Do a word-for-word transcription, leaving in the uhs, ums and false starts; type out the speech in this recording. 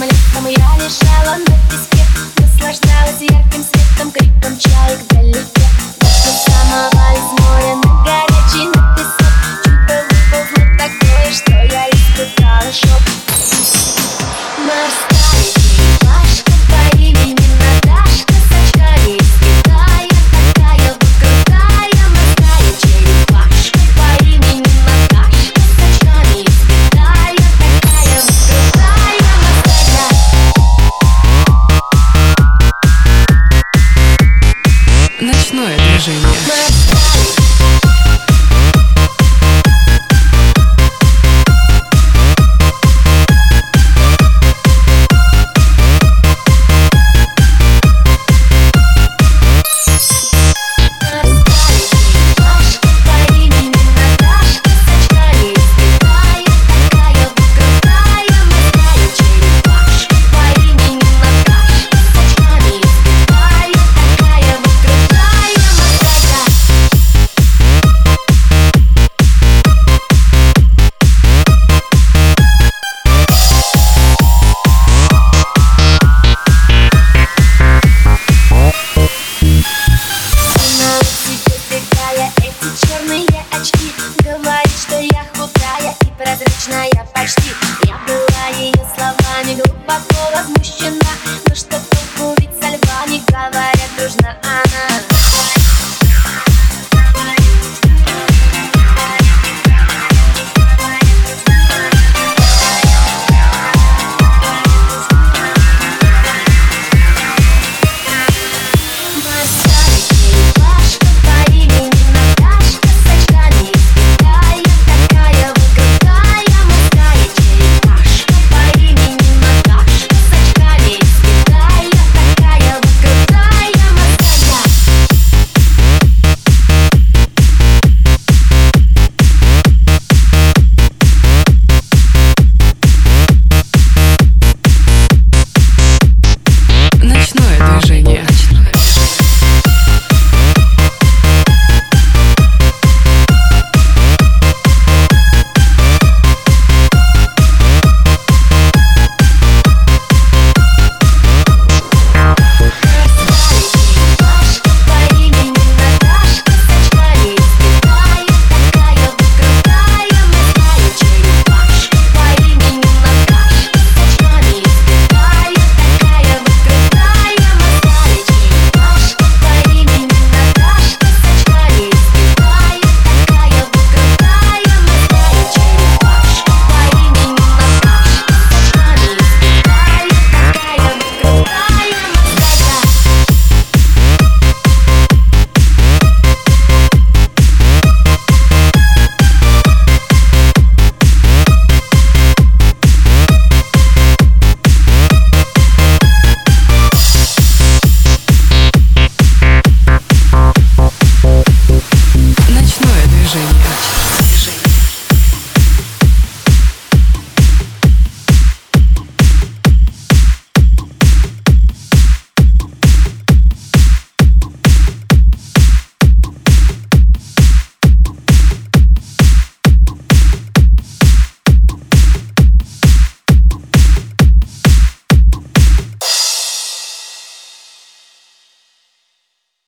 летом я лежала на песке, наслаждалась ярким светом, криком чаек вдалеке. До самого из моря на горячий на песок чудо выползло такое, что я испытала шок. Морская черепашка по имени Наташка с очками из Китая, такая вот крутая. Морская черепашка по имени Наташка с очками из Китая, такая вот крутая. Морская. Ночное движение. Говорит, что я худая и прозрачная почти. Я была ее словами глубоко возмущена.